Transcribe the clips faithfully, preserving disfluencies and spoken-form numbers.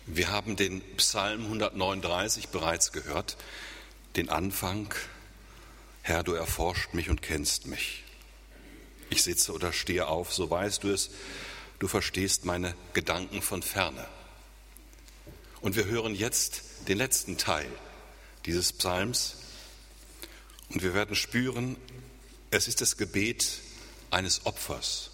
Wir haben den Psalm hundertneununddreißig bereits gehört, den Anfang: Herr, du erforscht mich und kennst mich. Ich sitze oder stehe auf, so weißt du es, du verstehst meine Gedanken von ferne. Und wir hören jetzt den letzten Teil dieses Psalms und wir werden spüren, es ist das Gebet eines Opfers.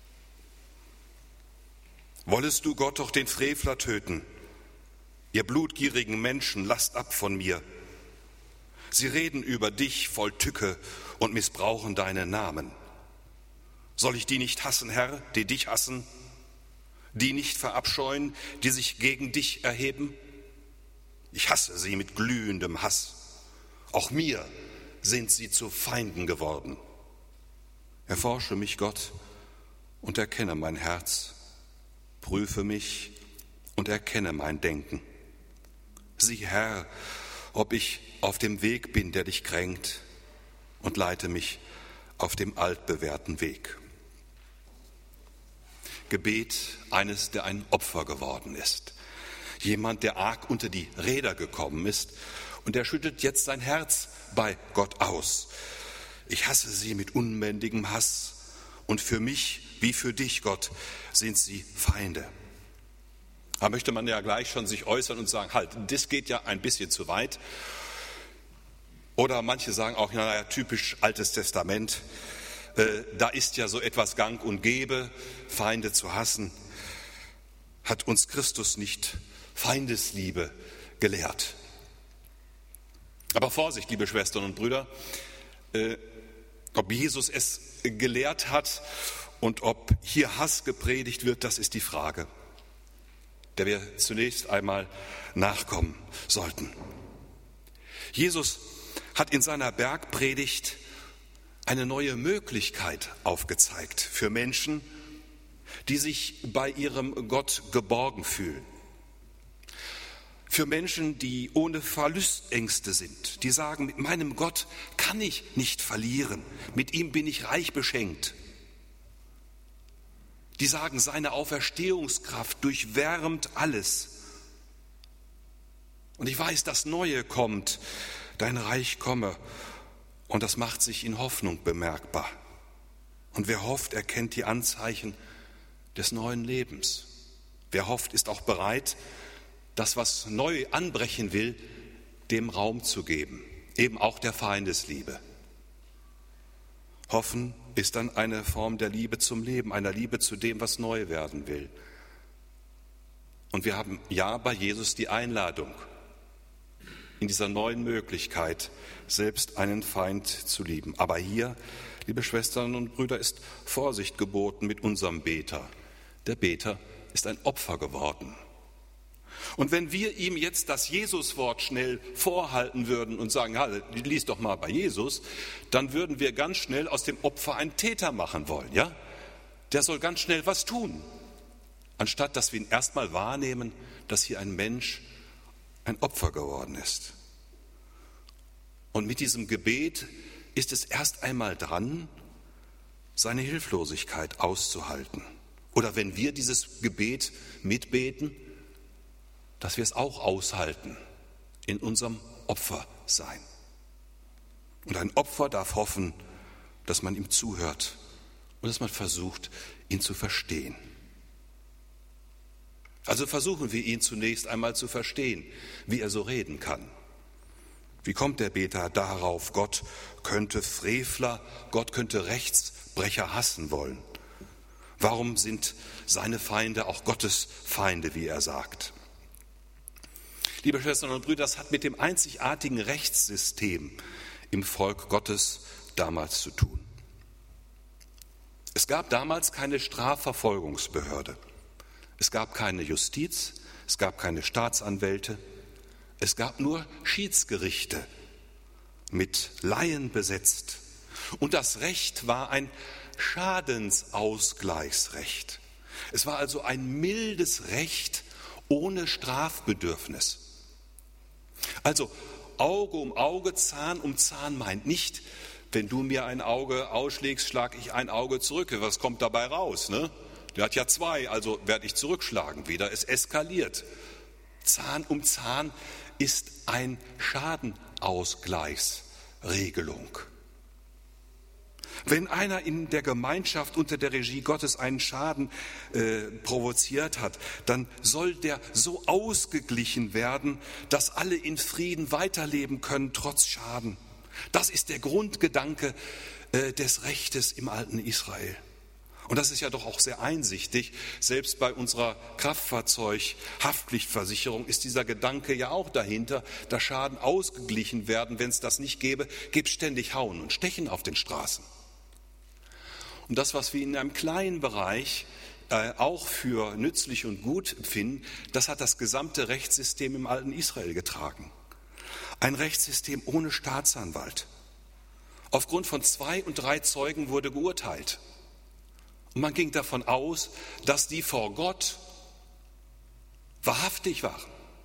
Wollest du, Gott, doch den Frevler töten? Ihr blutgierigen Menschen, lasst ab von mir. Sie reden über dich voll Tücke und missbrauchen deinen Namen. Soll ich die nicht hassen, Herr, die dich hassen? Die nicht verabscheuen, die sich gegen dich erheben? Ich hasse sie mit glühendem Hass. Auch mir sind sie zu Feinden geworden. Erforsche mich, Gott, und erkenne mein Herz. Prüfe mich und erkenne mein Denken. Sieh, Herr, ob ich auf dem Weg bin, der dich kränkt, und leite mich auf dem altbewährten Weg. Gebet eines, der ein Opfer geworden ist. Jemand, der arg unter die Räder gekommen ist und der schüttet jetzt sein Herz bei Gott aus. Ich hasse sie mit unbändigem Hass und für mich wie für dich, Gott, sind sie Feinde. Da möchte man ja gleich schon sich äußern und sagen, halt, das geht ja ein bisschen zu weit. Oder manche sagen auch, naja, typisch Altes Testament, äh, da ist ja so etwas gang und gäbe, Feinde zu hassen. Hat uns Christus nicht Feindesliebe gelehrt? Aber Vorsicht, liebe Schwestern und Brüder, äh, ob Jesus es gelehrt hat und ob hier Hass gepredigt wird, das ist die Frage, der wir zunächst einmal nachkommen sollten. Jesus hat in seiner Bergpredigt eine neue Möglichkeit aufgezeigt für Menschen, die sich bei ihrem Gott geborgen fühlen. Für Menschen, die ohne Verlustängste sind, die sagen, mit meinem Gott kann ich nicht verlieren, mit ihm bin ich reich beschenkt. Die sagen, seine Auferstehungskraft durchwärmt alles. Und ich weiß, das Neue kommt, dein Reich komme. Und das macht sich in Hoffnung bemerkbar. Und wer hofft, erkennt die Anzeichen des neuen Lebens. Wer hofft, ist auch bereit, das, was neu anbrechen will, dem Raum zu geben. Eben auch der Feindesliebe. Hoffen ist dann eine Form der Liebe zum Leben, einer Liebe zu dem, was neu werden will. Und wir haben ja bei Jesus die Einladung, in dieser neuen Möglichkeit selbst einen Feind zu lieben. Aber hier, liebe Schwestern und Brüder, ist Vorsicht geboten mit unserem Beter. Der Beter ist ein Opfer geworden. Und wenn wir ihm jetzt das Jesuswort schnell vorhalten würden und sagen, ja, lies doch mal bei Jesus, dann würden wir ganz schnell aus dem Opfer einen Täter machen wollen. Ja? Der soll ganz schnell was tun, anstatt dass wir ihn erstmal wahrnehmen, dass hier ein Mensch ein Opfer geworden ist. Und mit diesem Gebet ist es erst einmal dran, seine Hilflosigkeit auszuhalten. Oder wenn wir dieses Gebet mitbeten, dass wir es auch aushalten in unserem Opfersein. Und ein Opfer darf hoffen, dass man ihm zuhört und dass man versucht, ihn zu verstehen. Also versuchen wir ihn zunächst einmal zu verstehen, wie er so reden kann. Wie kommt der Beter darauf, Gott könnte Frevler, Gott könnte Rechtsbrecher hassen wollen? Warum sind seine Feinde auch Gottes Feinde, wie er sagt? Liebe Schwestern und Brüder, das hat mit dem einzigartigen Rechtssystem im Volk Gottes damals zu tun. Es gab damals keine Strafverfolgungsbehörde. Es gab keine Justiz, es gab keine Staatsanwälte, es gab nur Schiedsgerichte mit Laien besetzt. Und das Recht war ein Schadensausgleichsrecht. Es war also ein mildes Recht ohne Strafbedürfnis. Also Auge um Auge, Zahn um Zahn meint nicht, wenn du mir ein Auge ausschlägst, schlage ich ein Auge zurück. Was kommt dabei raus? Ne? Der hat ja zwei, also werde ich zurückschlagen wieder. Es eskaliert. Zahn um Zahn ist ein Schadenausgleichsregelung. Wenn einer in der Gemeinschaft unter der Regie Gottes einen Schaden äh, provoziert hat, dann soll der so ausgeglichen werden, dass alle in Frieden weiterleben können, trotz Schaden. Das ist der Grundgedanke äh, des Rechtes im alten Israel. Und das ist ja doch auch sehr einsichtig. Selbst bei unserer Kraftfahrzeughaftpflichtversicherung ist dieser Gedanke ja auch dahinter, dass Schaden ausgeglichen werden. Wenn es das nicht gäbe, gäbe es ständig Hauen und Stechen auf den Straßen. Und das, was wir in einem kleinen Bereich äh, auch für nützlich und gut empfinden, das hat das gesamte Rechtssystem im alten Israel getragen. Ein Rechtssystem ohne Staatsanwalt. Aufgrund von zwei und drei Zeugen wurde geurteilt. Und man ging davon aus, dass die vor Gott wahrhaftig waren.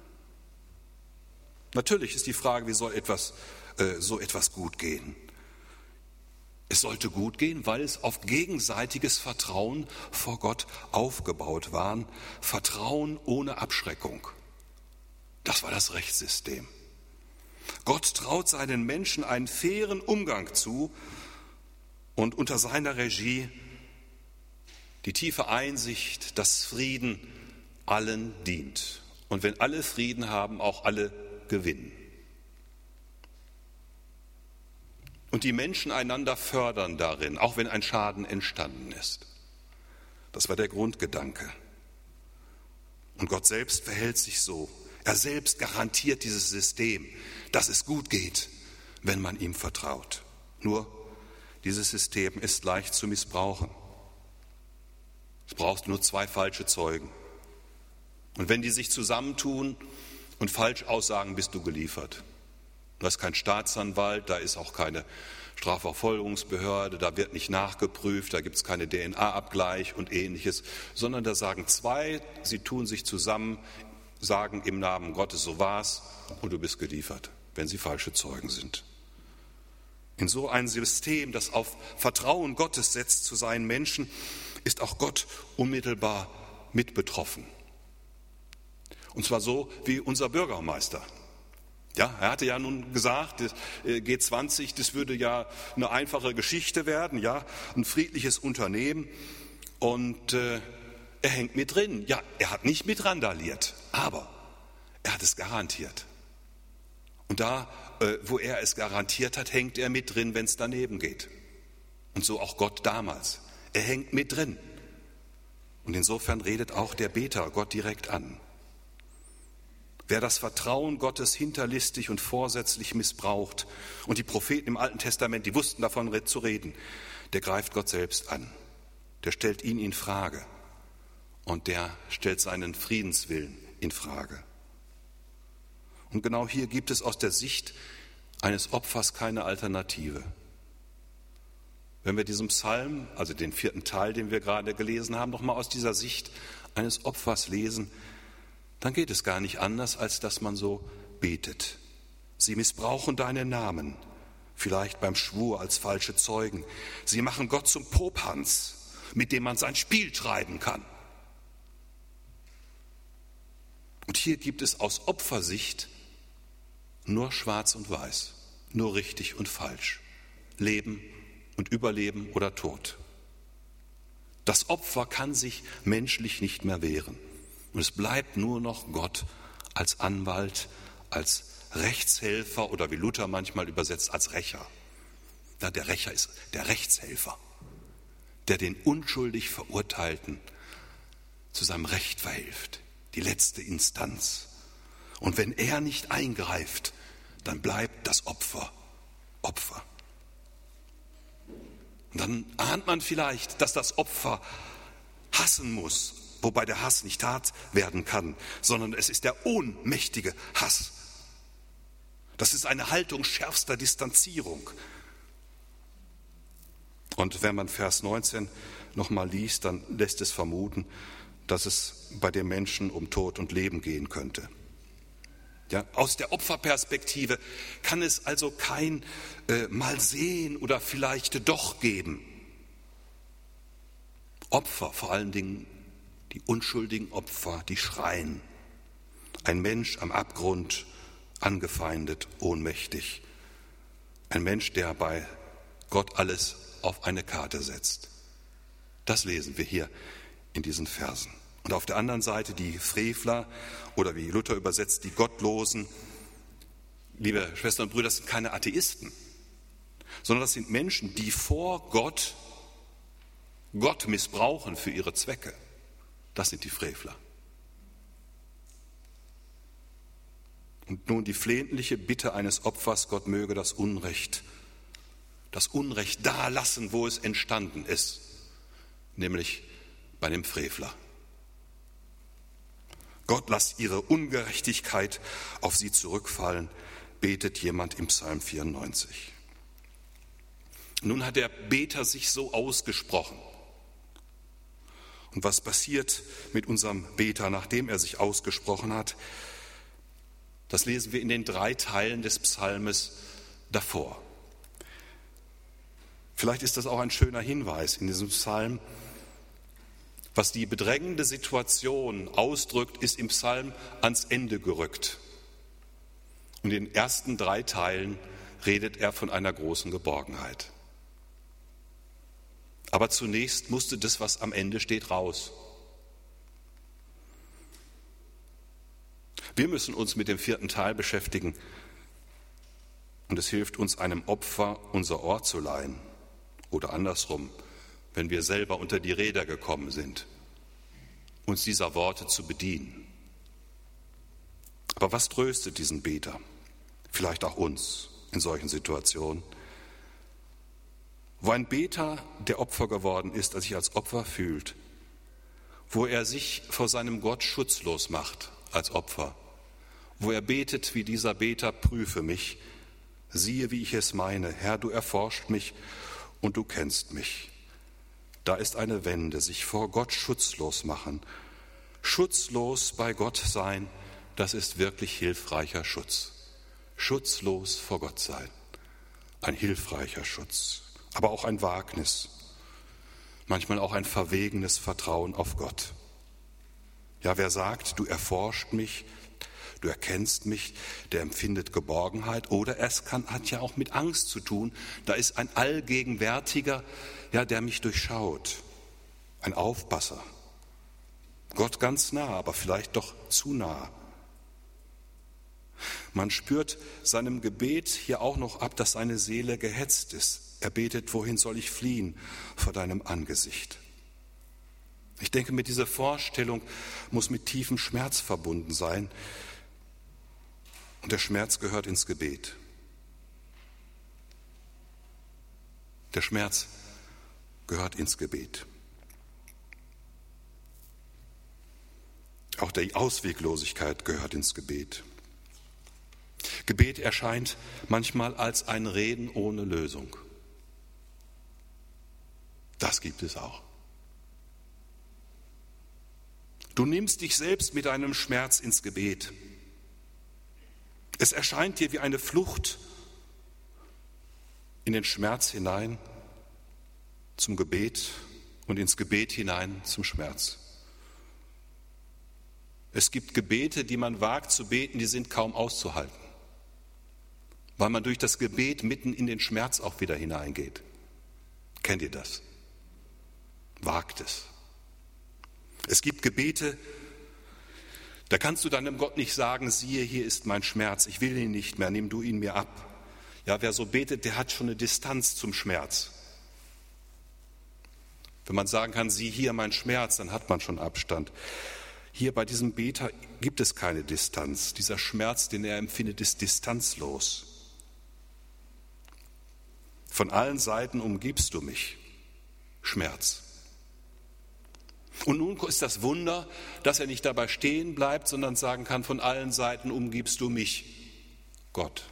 Natürlich ist die Frage, wie soll etwas, äh, so etwas gut gehen? Es sollte gut gehen, weil es auf gegenseitiges Vertrauen vor Gott aufgebaut war. Vertrauen ohne Abschreckung. Das war das Rechtssystem. Gott traut seinen Menschen einen fairen Umgang zu und unter seiner Regie die tiefe Einsicht, dass Frieden allen dient. Und wenn alle Frieden haben, auch alle gewinnen. Und die Menschen einander fördern darin, auch wenn ein Schaden entstanden ist. Das war der Grundgedanke. Und Gott selbst verhält sich so. Er selbst garantiert dieses System, dass es gut geht, wenn man ihm vertraut. Nur, dieses System ist leicht zu missbrauchen. Es braucht nur zwei falsche Zeugen. Und wenn die sich zusammentun und falsch aussagen, bist du geliefert. Da ist kein Staatsanwalt, da ist auch keine Strafverfolgungsbehörde, da wird nicht nachgeprüft, da gibt es keine D N A-Abgleich und Ähnliches, sondern da sagen zwei, sie tun sich zusammen, sagen im Namen Gottes, so war's, und du bist geliefert, wenn sie falsche Zeugen sind. In so ein System, das auf Vertrauen Gottes setzt zu seinen Menschen, ist auch Gott unmittelbar mit betroffen. Und zwar so wie unser Bürgermeister. Ja, er hatte ja nun gesagt, G zwanzig, das würde ja eine einfache Geschichte werden, ja, ein friedliches Unternehmen. Und äh, er hängt mit drin. Ja, er hat nicht mit randaliert, aber er hat es garantiert. Und da, äh, wo er es garantiert hat, hängt er mit drin, wenn es daneben geht. Und so auch Gott damals. Er hängt mit drin. Und insofern redet auch der Beter Gott direkt an. Wer das Vertrauen Gottes hinterlistig und vorsätzlich missbraucht, und die Propheten im Alten Testament, die wussten davon zu reden, der greift Gott selbst an. Der stellt ihn in Frage und der stellt seinen Friedenswillen in Frage. Und genau hier gibt es aus der Sicht eines Opfers keine Alternative. Wenn wir diesen Psalm, also den vierten Teil, den wir gerade gelesen haben, nochmal aus dieser Sicht eines Opfers lesen, dann geht es gar nicht anders, als dass man so betet. Sie missbrauchen deinen Namen, vielleicht beim Schwur als falsche Zeugen. Sie machen Gott zum Popanz, mit dem man sein Spiel treiben kann. Und hier gibt es aus Opfersicht nur schwarz und weiß, nur richtig und falsch, Leben und Überleben oder Tod. Das Opfer kann sich menschlich nicht mehr wehren. Und es bleibt nur noch Gott als Anwalt, als Rechtshelfer oder wie Luther manchmal übersetzt, als Rächer. Ja, der Rächer ist der Rechtshelfer, der den unschuldig Verurteilten zu seinem Recht verhilft, die letzte Instanz. Und wenn er nicht eingreift, dann bleibt das Opfer Opfer. Und dann ahnt man vielleicht, dass das Opfer hassen muss, wobei der Hass nicht Tat werden kann, sondern es ist der ohnmächtige Hass. Das ist eine Haltung schärfster Distanzierung. Und wenn man Vers neunzehn nochmal liest, dann lässt es vermuten, dass es bei den Menschen um Tod und Leben gehen könnte. Ja, aus der Opferperspektive kann es also kein äh, Mal sehen oder vielleicht doch geben. Opfer, vor allen Dingen die unschuldigen Opfer, die schreien. Ein Mensch am Abgrund, angefeindet, ohnmächtig. Ein Mensch, der bei Gott alles auf eine Karte setzt. Das lesen wir hier in diesen Versen. Und auf der anderen Seite die Frevler oder wie Luther übersetzt, die Gottlosen. Liebe Schwestern und Brüder, das sind keine Atheisten, sondern das sind Menschen, die vor Gott Gott missbrauchen für ihre Zwecke. Das sind die Frevler. Und nun die flehentliche Bitte eines Opfers, Gott möge das Unrecht, das Unrecht da lassen, wo es entstanden ist, nämlich bei dem Frevler. Gott, lass ihre Ungerechtigkeit auf sie zurückfallen, betet jemand im Psalm vierundneunzig. Nun hat der Beter sich so ausgesprochen. Und was passiert mit unserem Beter, nachdem er sich ausgesprochen hat? Das lesen wir in den drei Teilen des Psalmes davor. Vielleicht ist das auch ein schöner Hinweis in diesem Psalm. Was die bedrängende Situation ausdrückt, ist im Psalm ans Ende gerückt. Und in den ersten drei Teilen redet er von einer großen Geborgenheit. Aber zunächst musste das, was am Ende steht, raus. Wir müssen uns mit dem vierten Teil beschäftigen. Und es hilft uns, einem Opfer unser Ohr zu leihen. Oder andersrum, wenn wir selber unter die Räder gekommen sind, uns dieser Worte zu bedienen. Aber was tröstet diesen Beter? Vielleicht auch uns in solchen Situationen. Wo ein Beter, der Opfer geworden ist, der sich als Opfer fühlt, wo er sich vor seinem Gott schutzlos macht als Opfer, wo er betet wie dieser Beter, prüfe mich, siehe, wie ich es meine, Herr, du erforscht mich und du kennst mich. Da ist eine Wende, sich vor Gott schutzlos machen. Schutzlos bei Gott sein, das ist wirklich hilfreicher Schutz. Schutzlos vor Gott sein, ein hilfreicher Schutz, aber auch ein Wagnis, manchmal auch ein verwegenes Vertrauen auf Gott. Ja, wer sagt, du erforscht mich, du erkennst mich, der empfindet Geborgenheit. Oder es kann, hat ja auch mit Angst zu tun. Da ist ein Allgegenwärtiger, ja, der mich durchschaut. Ein Aufpasser. Gott ganz nah, aber vielleicht doch zu nah. Man spürt seinem Gebet hier auch noch ab, dass seine Seele gehetzt ist. Er betet, wohin soll ich fliehen vor deinem Angesicht? Ich denke, mit dieser Vorstellung muss mit tiefem Schmerz verbunden sein. Und der Schmerz gehört ins Gebet. Der Schmerz gehört ins Gebet. Auch die Ausweglosigkeit gehört ins Gebet. Gebet erscheint manchmal als ein Reden ohne Lösung. Das gibt es auch. Du nimmst dich selbst mit deinem Schmerz ins Gebet. Es erscheint dir wie eine Flucht in den Schmerz hinein zum Gebet und ins Gebet hinein zum Schmerz. Es gibt Gebete, die man wagt zu beten, die sind kaum auszuhalten, weil man durch das Gebet mitten in den Schmerz auch wieder hineingeht. Kennt ihr das? Wagt es. Es gibt Gebete, da kannst du deinem Gott nicht sagen, siehe, hier ist mein Schmerz, ich will ihn nicht mehr, nimm du ihn mir ab. Ja, wer so betet, der hat schon eine Distanz zum Schmerz. Wenn man sagen kann, sieh hier mein Schmerz, dann hat man schon Abstand. Hier bei diesem Beter gibt es keine Distanz. Dieser Schmerz, den er empfindet, ist distanzlos. Von allen Seiten umgibst du mich. Schmerz. Und nun ist das Wunder, dass er nicht dabei stehen bleibt, sondern sagen kann, von allen Seiten umgibst du mich, Gott.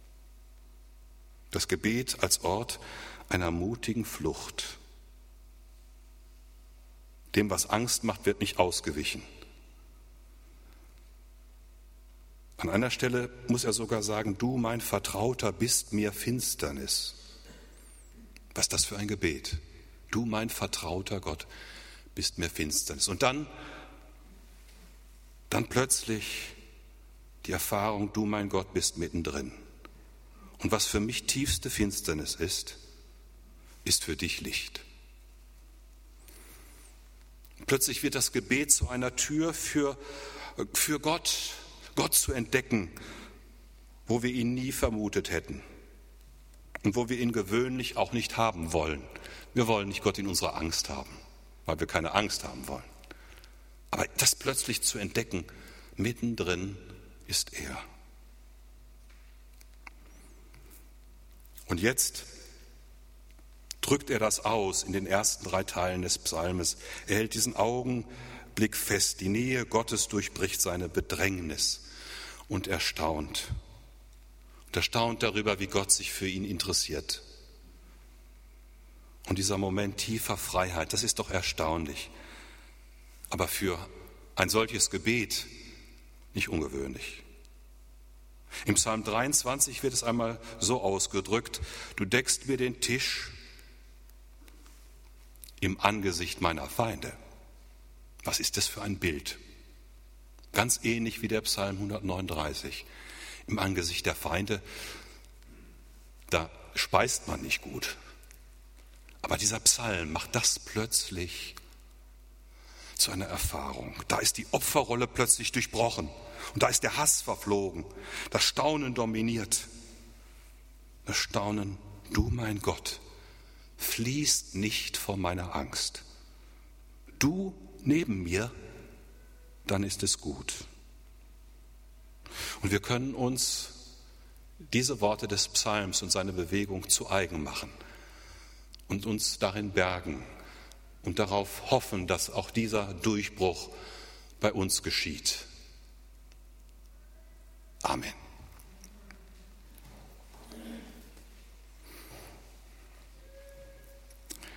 Das Gebet als Ort einer mutigen Flucht. Dem, was Angst macht, wird nicht ausgewichen. An einer Stelle muss er sogar sagen, du, mein Vertrauter, bist mir Finsternis. Was ist das für ein Gebet? Du, mein vertrauter Gott, bist mir Finsternis. Und dann, dann plötzlich die Erfahrung, du mein Gott bist mittendrin. Und was für mich tiefste Finsternis ist, ist für dich Licht. Plötzlich wird das Gebet zu einer Tür für, für Gott, Gott zu entdecken, wo wir ihn nie vermutet hätten und wo wir ihn gewöhnlich auch nicht haben wollen. Wir wollen nicht Gott in unserer Angst haben, weil wir keine Angst haben wollen. Aber das plötzlich zu entdecken, mittendrin ist er. Und jetzt drückt er das aus in den ersten drei Teilen des Psalmes. Er hält diesen Augenblick fest. Die Nähe Gottes durchbricht seine Bedrängnis und er staunt. Und er staunt darüber, wie Gott sich für ihn interessiert. Und dieser Moment tiefer Freiheit, das ist doch erstaunlich. Aber für ein solches Gebet nicht ungewöhnlich. Im Psalm dreiundzwanzig wird es einmal so ausgedrückt: Du deckst mir den Tisch im Angesicht meiner Feinde. Was ist das für ein Bild? Ganz ähnlich wie der Psalm hundertneununddreißig. Im Angesicht der Feinde, da speist man nicht gut. Aber dieser Psalm macht das plötzlich zu einer Erfahrung. Da ist die Opferrolle plötzlich durchbrochen und da ist der Hass verflogen. Das Staunen dominiert. Das Staunen, du mein Gott, fließt nicht vor meiner Angst. Du neben mir, dann ist es gut. Und wir können uns diese Worte des Psalms und seine Bewegung zu eigen machen und uns darin bergen und darauf hoffen, dass auch dieser Durchbruch bei uns geschieht. Amen.